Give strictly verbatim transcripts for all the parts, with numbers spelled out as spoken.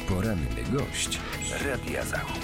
Poranny gość Radia Zachód.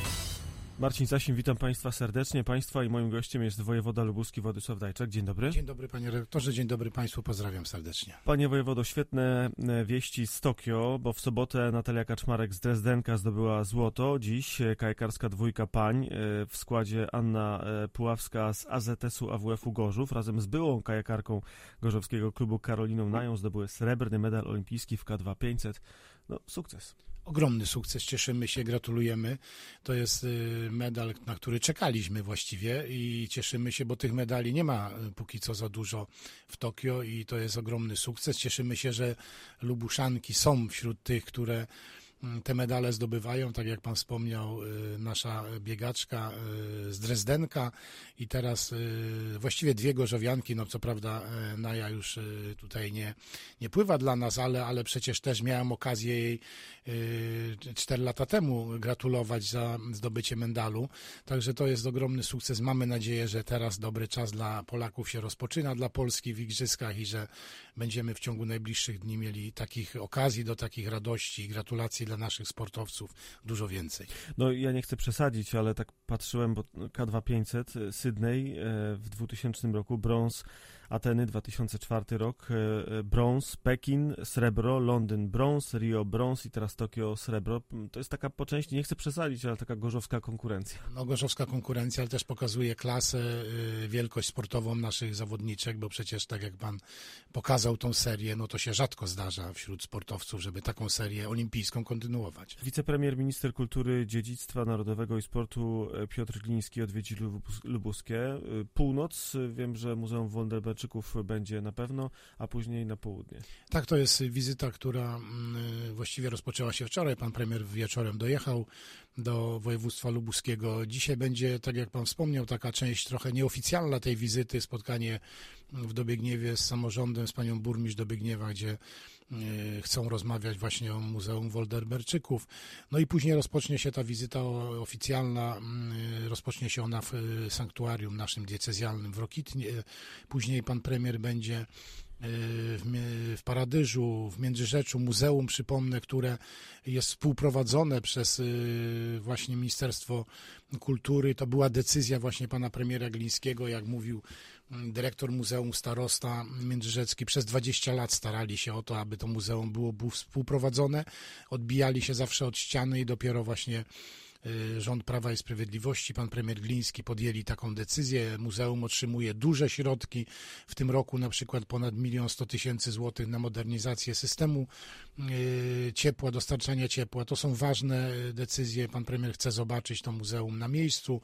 Marcin Sasin, witam Państwa serdecznie. Państwa i moim gościem jest wojewoda lubuski Władysław Dajczak. Dzień dobry. Dzień dobry panie redaktorze, dzień dobry Państwu, pozdrawiam serdecznie. Panie wojewodo, świetne wieści z Tokio, bo w sobotę Natalia Kaczmarek z Drezdenka zdobyła złoto. Dziś kajakarska dwójka pań w składzie Anna Puławska z A Z S-u A W F-u Gorzów razem z byłą kajakarką gorzowskiego klubu Karoliną Nają zdobyły srebrny medal olimpijski w K dwa pięćset. No, sukces. Ogromny sukces, cieszymy się, gratulujemy. To jest medal, na który czekaliśmy właściwie i cieszymy się, bo tych medali nie ma póki co za dużo w Tokio i to jest ogromny sukces. Cieszymy się, że Lubuszanki są wśród tych, które te medale zdobywają, tak jak pan wspomniał, nasza biegaczka z Drezdenka i teraz właściwie dwie gorzowianki, no co prawda Naja już tutaj nie, nie pływa dla nas, ale, ale przecież też miałem okazję jej cztery lata temu gratulować za zdobycie medalu, także to jest ogromny sukces. Mamy nadzieję, że teraz dobry czas dla Polaków się rozpoczyna, dla Polski w igrzyskach i że będziemy w ciągu najbliższych dni mieli takich okazji do takich radości i gratulacji dla naszych sportowców dużo więcej. No ja nie chcę przesadzić, ale tak patrzyłem, bo K dwa pięćset, Sydney w dwutysięcznym roku, brąz, Ateny dwa tysiące czwarty rok, brąz, Pekin, srebro, Londyn, brąz, Rio, brąz i teraz Tokio, srebro. To jest taka po części, nie chcę przesadzić, ale taka gorzowska konkurencja. No gorzowska konkurencja, ale też pokazuje klasę, wielkość sportową naszych zawodniczek, bo przecież tak jak pan pokazał tą serię, no to się rzadko zdarza wśród sportowców, żeby taką serię olimpijską kontynuować. Wicepremier, minister kultury, dziedzictwa narodowego i sportu Piotr Gliński odwiedzi Lubuskie. Północ, wiem, że Muzeum Wąderberczyków będzie na pewno, a później na południe. Tak, to jest wizyta, która właściwie rozpoczęła się wczoraj. Pan premier wieczorem dojechał do województwa lubuskiego. Dzisiaj będzie, tak jak pan wspomniał, taka część trochę nieoficjalna tej wizyty, spotkanie w Dobiegniewie z samorządem, z panią burmistrz Dobiegniewa, gdzie chcą rozmawiać właśnie o Muzeum Wąderberczyków. No i później rozpocznie się ta wizyta oficjalna, rozpocznie się ona w sanktuarium naszym diecezjalnym w Rokitnie. Później pan premier będzie w, w Paradyżu, w Międzyrzeczu, muzeum, przypomnę, które jest współprowadzone przez właśnie Ministerstwo Kultury. To była decyzja właśnie pana premiera Glińskiego, jak mówił dyrektor muzeum, starosta międzyrzecki. Przez dwadzieścia lat starali się o to, aby to muzeum było, było współprowadzone. Odbijali się zawsze od ściany i dopiero właśnie rząd Prawa i Sprawiedliwości, pan premier Gliński podjęli taką decyzję. Muzeum otrzymuje duże środki. W tym roku na przykład ponad milion sto tysięcy złotych na modernizację systemu ciepła, dostarczania ciepła. To są ważne decyzje. Pan premier chce zobaczyć to muzeum na miejscu.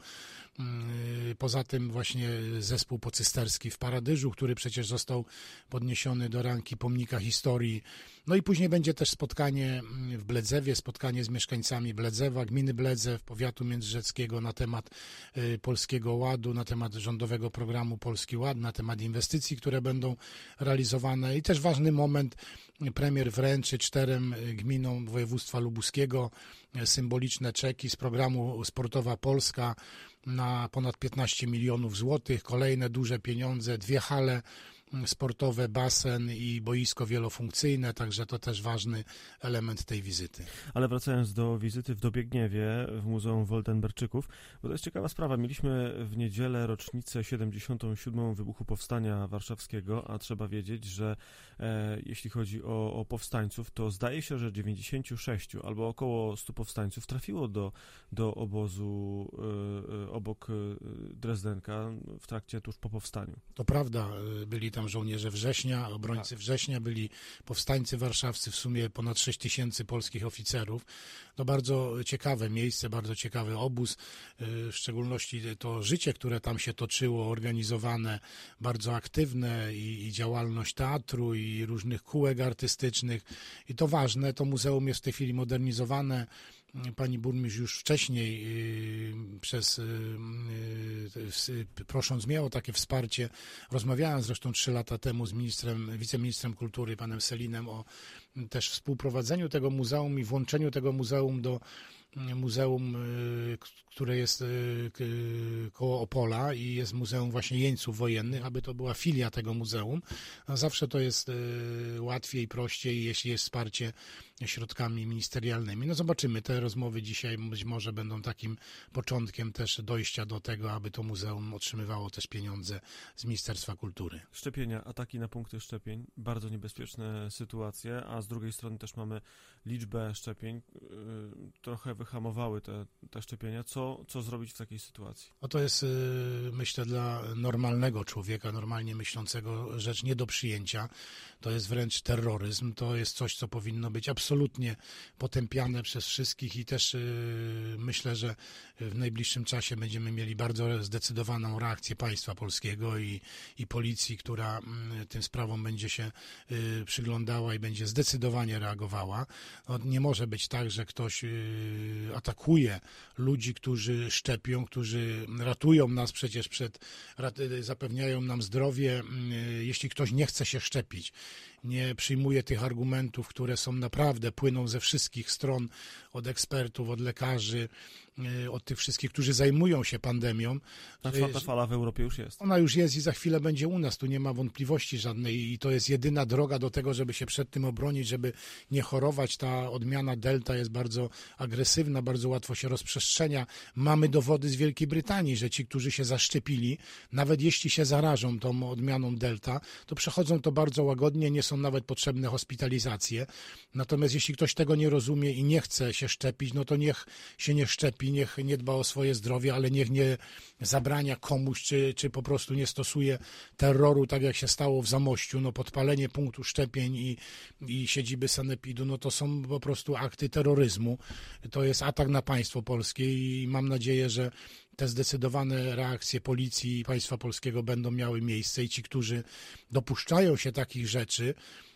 Poza tym właśnie zespół pocysterski w Paradyżu, który przecież został podniesiony do rangi pomnika historii. No i później będzie też spotkanie w Bledzewie, spotkanie z mieszkańcami Bledzewa, gminy Bledzew, powiatu międzyrzeckiego na temat Polskiego Ładu, na temat rządowego programu Polski Ład, na temat inwestycji, które będą realizowane. I też ważny moment, premier wręczy czterem gminom województwa lubuskiego symboliczne czeki z programu Sportowa Polska na ponad piętnaście milionów złotych, kolejne duże pieniądze, dwie hale sportowe, basen i boisko wielofunkcyjne, także to też ważny element tej wizyty. Ale wracając do wizyty w Dobiegniewie w Muzeum Wąderberczyków, bo to jest ciekawa sprawa. Mieliśmy w niedzielę rocznicę siedemdziesiątą siódmą wybuchu Powstania Warszawskiego, a trzeba wiedzieć, że e, jeśli chodzi o, o powstańców, to zdaje się, że dziewięćdziesięciu sześciu albo około stu powstańców trafiło do, do obozu e, e, obok Drezdenka w trakcie tuż po powstaniu. To prawda, byli tam żołnierze Września, obrońcy tak. Września, byli powstańcy warszawscy, w sumie ponad sześć tysięcy polskich oficerów. To bardzo ciekawe miejsce, bardzo ciekawy obóz, w szczególności to życie, które tam się toczyło, organizowane, bardzo aktywne i, i działalność teatru i różnych kółek artystycznych. I to ważne, to muzeum jest w tej chwili modernizowane. Pani burmistrz już wcześniej przez, prosząc mnie o takie wsparcie, rozmawiałem zresztą trzy lata temu z ministrem, wiceministrem kultury, panem Selinem, o też współprowadzeniu tego muzeum i włączeniu tego muzeum do muzeum, które jest koło Opola i jest Muzeum właśnie Jeńców Wojennych, aby to była filia tego muzeum. A zawsze to jest łatwiej, prościej, jeśli jest wsparcie środkami ministerialnymi. No zobaczymy, te rozmowy dzisiaj być może będą takim początkiem też dojścia do tego, aby to muzeum otrzymywało też pieniądze z Ministerstwa Kultury. Szczepienia, ataki na punkty szczepień, bardzo niebezpieczne sytuacje, a z drugiej strony też mamy liczbę szczepień, yy, trochę wyhamowały te, te szczepienia. Co, co zrobić w takiej sytuacji? No to jest, yy, myślę, dla normalnego człowieka, normalnie myślącego rzecz nie do przyjęcia. To jest wręcz terroryzm, to jest coś, co powinno być absolutnie potępiane przez wszystkich i też yy, myślę, że w najbliższym czasie będziemy mieli bardzo zdecydowaną reakcję państwa polskiego i, i policji, która yy, tym sprawom będzie się yy, przyglądała i będzie zdecydowanie reagowała. No, nie może być tak, że ktoś yy, atakuje ludzi, którzy szczepią, którzy ratują nas przecież przed, rat, zapewniają nam zdrowie, yy, jeśli ktoś nie chce się szczepić. Nie przyjmuję tych argumentów, które są naprawdę, płyną ze wszystkich stron, od ekspertów, od lekarzy, od tych wszystkich, którzy zajmują się pandemią. Ta czwarta fala w Europie już jest. Ona już jest i za chwilę będzie u nas, tu nie ma wątpliwości żadnej i to jest jedyna droga do tego, żeby się przed tym obronić, żeby nie chorować. Ta odmiana Delta jest bardzo agresywna, bardzo łatwo się rozprzestrzenia. Mamy dowody z Wielkiej Brytanii, że ci, którzy się zaszczepili, nawet jeśli się zarażą tą odmianą Delta, to przechodzą to bardzo łagodnie, nie są nawet potrzebne hospitalizacje. Natomiast jeśli ktoś tego nie rozumie i nie chce się szczepić, no to niech się nie szczepi, niech nie dba o swoje zdrowie, ale niech nie zabrania komuś, czy, czy po prostu nie stosuje terroru, tak jak się stało w Zamościu. No podpalenie punktu szczepień i, i siedziby sanepidu, no to są po prostu akty terroryzmu. To jest atak na państwo polskie i mam nadzieję, że te zdecydowane reakcje policji i państwa polskiego będą miały miejsce i ci, którzy dopuszczają się takich rzeczy,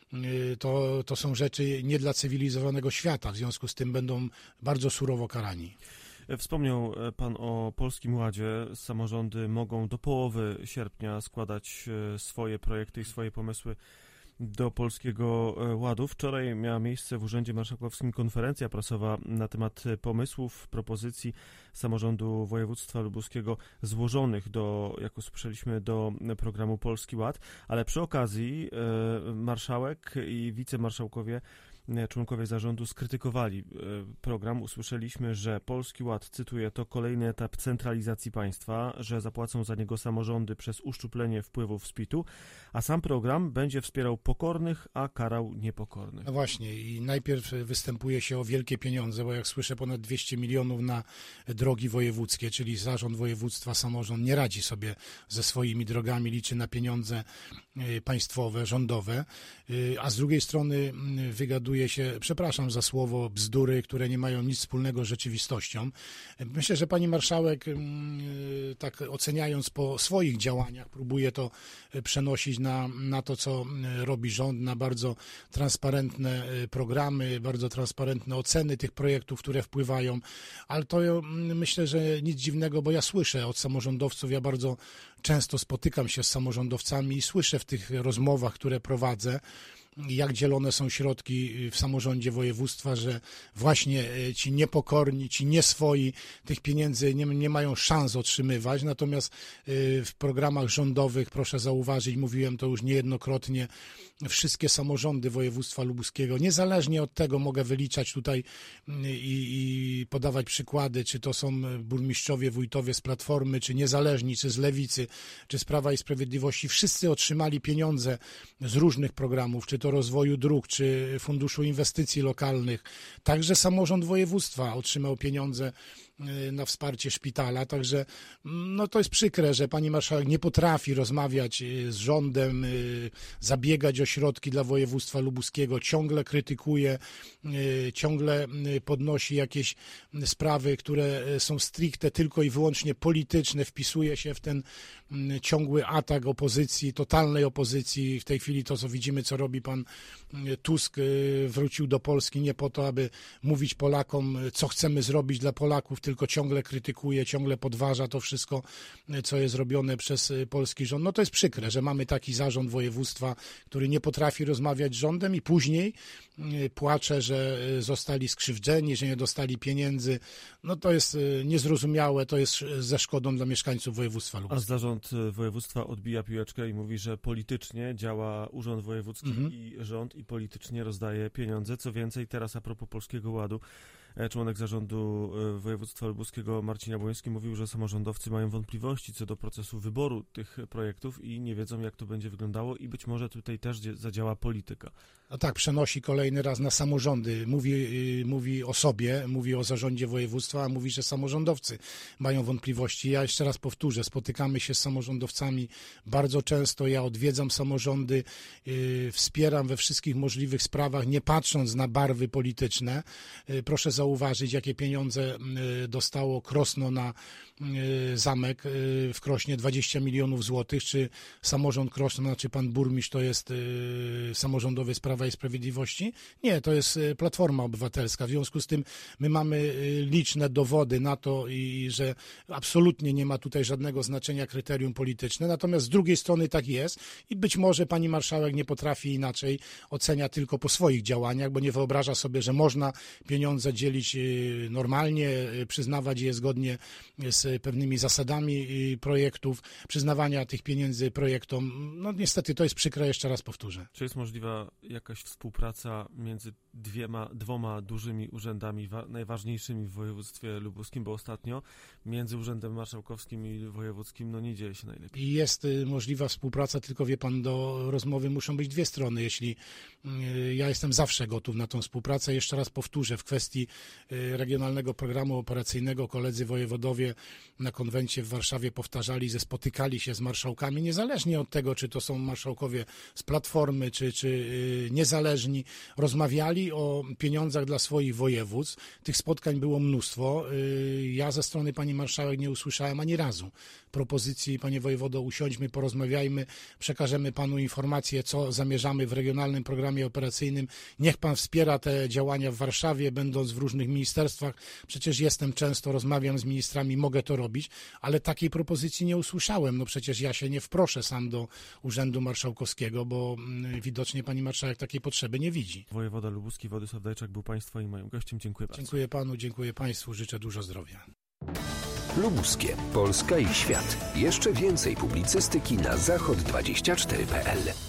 to, to są rzeczy nie dla cywilizowanego świata, w związku z tym będą bardzo surowo karani. Wspomniał pan o Polskim Ładzie. Samorządy mogą do połowy sierpnia składać swoje projekty i swoje pomysły do Polskiego Ładu. Wczoraj miała miejsce w Urzędzie Marszałkowskim konferencja prasowa na temat pomysłów, propozycji samorządu województwa lubuskiego złożonych do, jak usłyszeliśmy, do programu Polski Ład, ale przy okazji marszałek i wicemarszałkowie, członkowie zarządu skrytykowali program. Usłyszeliśmy, że Polski Ład, cytuję, to kolejny etap centralizacji państwa, że zapłacą za niego samorządy przez uszczuplenie wpływów z pitu, a sam program będzie wspierał pokornych, a karał niepokornych. No właśnie i najpierw występuje się o wielkie pieniądze, bo jak słyszę ponad dwieście milionów na drogi wojewódzkie, czyli zarząd województwa, samorząd nie radzi sobie ze swoimi drogami, liczy na pieniądze państwowe, rządowe, a z drugiej strony wygaduje się, przepraszam za słowo, bzdury, które nie mają nic wspólnego z rzeczywistością. Myślę, że pani marszałek, tak oceniając po swoich działaniach, próbuje to przenosić na, na to, co robi rząd, na bardzo transparentne programy, bardzo transparentne oceny tych projektów, które wpływają, ale to myślę, że nic dziwnego, bo ja słyszę od samorządowców, ja bardzo często spotykam się z samorządowcami i słyszę w tych rozmowach, które prowadzę, jak dzielone są środki w samorządzie województwa, że właśnie ci niepokorni, ci nieswoi tych pieniędzy nie, nie mają szans otrzymywać, natomiast w programach rządowych, proszę zauważyć, mówiłem to już niejednokrotnie, wszystkie samorządy województwa lubuskiego, niezależnie od tego mogę wyliczać tutaj i, i podawać przykłady, czy to są burmistrzowie, wójtowie z Platformy, czy niezależni, czy z Lewicy, czy z Prawa i Sprawiedliwości, wszyscy otrzymali pieniądze z różnych programów, czy to rozwoju dróg, czy Funduszu Inwestycji Lokalnych. Także samorząd województwa otrzymał pieniądze na wsparcie szpitala, także no to jest przykre, że pani marszałek nie potrafi rozmawiać z rządem, zabiegać o środki dla województwa lubuskiego, ciągle krytykuje, ciągle podnosi jakieś sprawy, które są stricte tylko i wyłącznie polityczne, wpisuje się w ten ciągły atak opozycji, totalnej opozycji. W tej chwili to, co widzimy, co robi pan Tusk, wrócił do Polski nie po to, aby mówić Polakom, co chcemy zrobić dla Polaków, tylko ciągle krytykuje, ciągle podważa to wszystko, co jest robione przez polski rząd. No to jest przykre, że mamy taki zarząd województwa, który nie potrafi rozmawiać z rządem i później płacze, że zostali skrzywdzeni, że nie dostali pieniędzy. No to jest niezrozumiałe, to jest ze szkodą dla mieszkańców województwa lubelskiego. A zarząd województwa odbija piłeczkę i mówi, że politycznie działa urząd wojewódzki mhm. i rząd i politycznie rozdaje pieniądze. Co więcej, teraz a propos Polskiego Ładu, członek zarządu województwa lubuskiego Marcin Jabłoński mówił, że samorządowcy mają wątpliwości co do procesu wyboru tych projektów i nie wiedzą, jak to będzie wyglądało i być może tutaj też zadziała polityka. No tak, przenosi kolejny raz na samorządy. Mówi, mówi o sobie, mówi o zarządzie województwa, a mówi, że samorządowcy mają wątpliwości. Ja jeszcze raz powtórzę, spotykamy się z samorządowcami bardzo często, ja odwiedzam samorządy, yy, wspieram we wszystkich możliwych sprawach, nie patrząc na barwy polityczne. Yy, proszę zauważyć, jakie pieniądze yy, dostało Krosno na yy, zamek yy, w Krośnie, dwadzieścia milionów złotych. Czy samorząd Krosna, czy pan burmistrz to jest yy, samorządowy sprawa i Sprawiedliwości? Nie, to jest Platforma Obywatelska. W związku z tym my mamy liczne dowody na to, i że absolutnie nie ma tutaj żadnego znaczenia kryterium polityczne. Natomiast z drugiej strony tak jest i być może pani marszałek nie potrafi inaczej, ocenia tylko po swoich działaniach, bo nie wyobraża sobie, że można pieniądze dzielić normalnie, przyznawać je zgodnie z pewnymi zasadami projektów, przyznawania tych pieniędzy projektom. No niestety to jest przykre, jeszcze raz powtórzę. Czy jest możliwa jakaś współpraca między dwiema, dwoma dużymi urzędami, wa- najważniejszymi w województwie lubuskim, bo ostatnio między Urzędem Marszałkowskim i Wojewódzkim no nie dzieje się najlepiej. I jest y, możliwa współpraca, tylko wie pan, do rozmowy muszą być dwie strony. Jeśli y, ja jestem zawsze gotów na tą współpracę, jeszcze raz powtórzę, w kwestii y, regionalnego programu operacyjnego koledzy wojewodowie na konwencie w Warszawie powtarzali, że spotykali się z marszałkami, niezależnie od tego, czy to są marszałkowie z Platformy, czy, czy y, niezależni, rozmawiali o pieniądzach dla swoich województw. Tych spotkań było mnóstwo. Ja ze strony pani marszałek nie usłyszałem ani razu propozycji: panie wojewodo, usiądźmy, porozmawiajmy, przekażemy panu informację, co zamierzamy w regionalnym programie operacyjnym. Niech pan wspiera te działania w Warszawie, będąc w różnych ministerstwach. Przecież jestem często, rozmawiam z ministrami, mogę to robić, ale takiej propozycji nie usłyszałem. No przecież ja się nie wproszę sam do Urzędu Marszałkowskiego, bo widocznie pani marszałek takiej potrzeby nie widzi. Wojewoda lubuski Władysław Dajczak był państwa i moim gościem. Dziękuję bardzo. Dziękuję panu, dziękuję państwu, życzę dużo zdrowia. Lubuskie, Polska i świat. Jeszcze więcej publicystyki na zachod dwadzieścia cztery kropka p l.